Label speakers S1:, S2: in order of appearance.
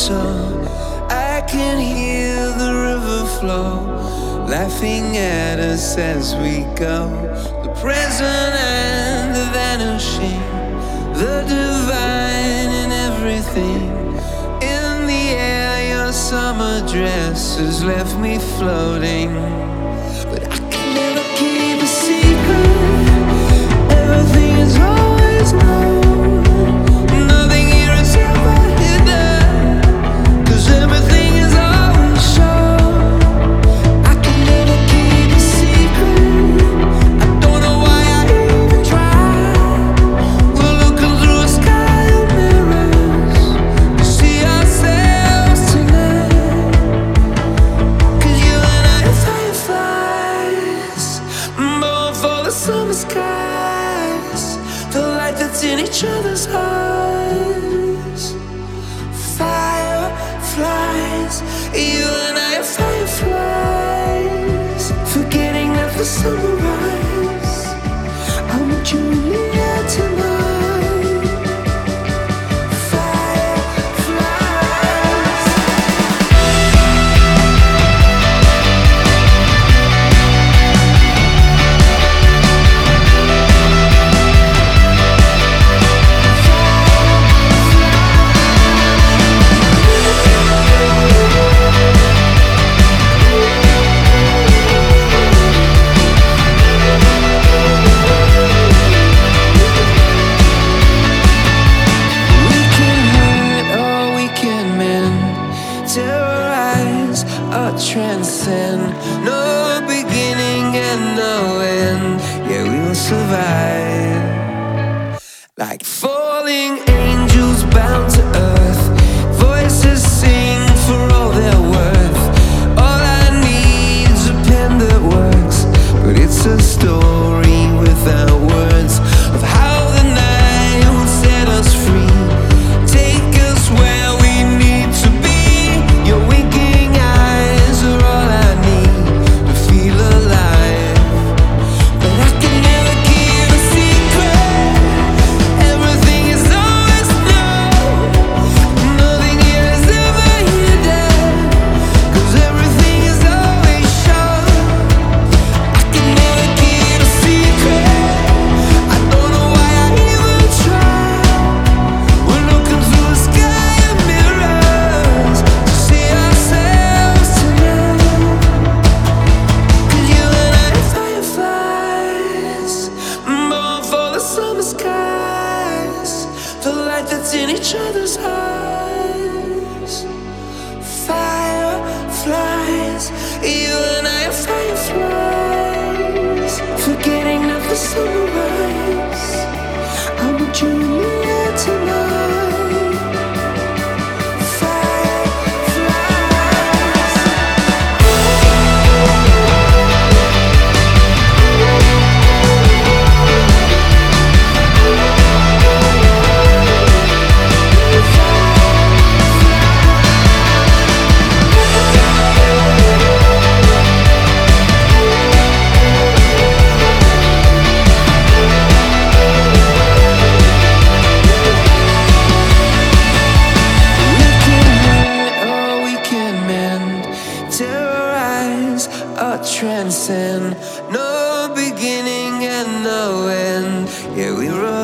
S1: song. I can hear the river flow, laughing at us as we go. The present and the vanishing, the divine in everything. In the air, your summer dress has left me floating. But I can never keep a secret. Everything is always known. Nothing here is ever hidden, 'cause everything is always shown. I can never keep a secret. I don't know why I even try. We're looking through a sky of mirrors to see ourselves tonight. 'Cause you and I are fireflies, born for the summer skies. The light that's in each other's eyes. Fireflies, you and I are fireflies, forgetting that the sunrise. I want you here tonight. Fireflies. We can hurt or we can mend, terrorize or transcend. No beginning and no end, yeah, we will survive. Like falling angels bound to earth, voices sing for all their worth. All I need is a pen that works, but it's a story without words of how the night will set us free. Take us where we need to be. Your winking eyes are all I need to feel alive. But I can never keep a secret. Everything is always known. Nothing here is ever hidden, 'cause everything is always shown. I can never keep a secret. I don't know why I even try. We're looking through a sky of mirrors to see ourselves tonight. 'Cause you and I are fireflies, born for the summer skies. The light that's in each other's eyes. Fireflies, you and I are fireflies, forgetting that the sunrise. I want you here tonight. Fireflies. We can hurt or we can mend, terrorize or transcend. No beginning and no end, yeah, we run.